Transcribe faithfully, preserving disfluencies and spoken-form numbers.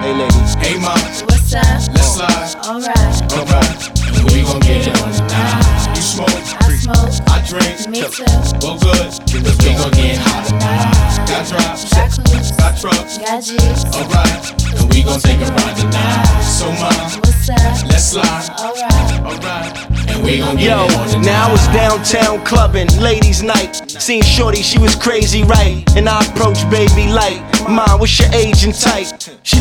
Hey ladies. Hey mom, What's up? let's slide. Alright. Alright, and we gon' get it on tonight. You smoke, I smoke. I drink. Me too. Well good, cause we gon' get hot tonight. Got drops, Got clues. got trucks. Got G's. Alright, and we gon' take a ride tonight. So mom, What's up? let's slide. Alright. Alright, and we gon' get Yo, it on tonight. now I was downtown clubbing, ladies' night. Seen shorty, she was crazy, right? And I approached baby like, Mom, what's your age and type? She